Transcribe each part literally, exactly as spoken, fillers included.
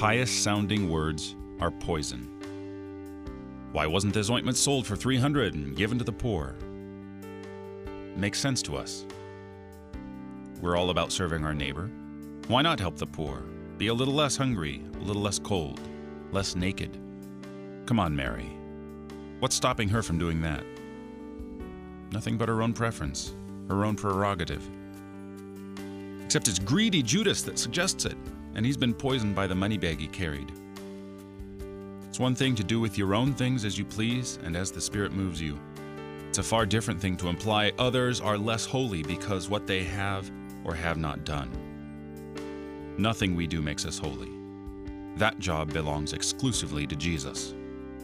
pious-sounding words are poison. Why wasn't this ointment sold for three hundred and given to the poor? Makes sense to us. We're all about serving our neighbor. Why not help the poor? Be a little less hungry, a little less cold, less naked. Come on, Mary. What's stopping her from doing that? Nothing but her own preference, her own prerogative. Except it's greedy Judas that suggests it, and he's been poisoned by the money bag he carried. It's one thing to do with your own things as you please and as the Spirit moves you. It's a far different thing to imply others are less holy because what they have or have not done. Nothing we do makes us holy. That job belongs exclusively to Jesus.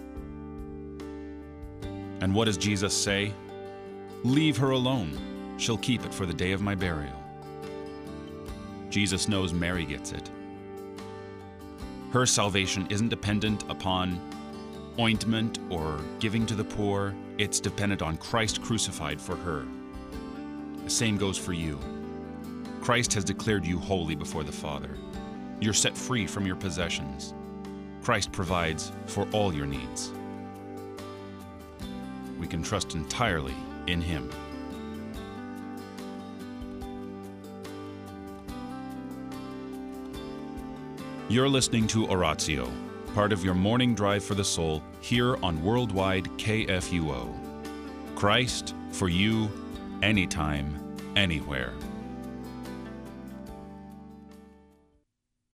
And what does Jesus say? Leave her alone. She'll keep it for the day of my burial. Jesus knows Mary gets it. Her salvation isn't dependent upon ointment or giving to the poor. It's dependent on Christ crucified for her. The same goes for you. Christ has declared you holy before the Father. You're set free from your possessions. Christ provides for all your needs. We can trust entirely in Him. You're listening to Oratio, part of your morning drive for the soul here on Worldwide K F U O. Christ for you, anytime, anywhere.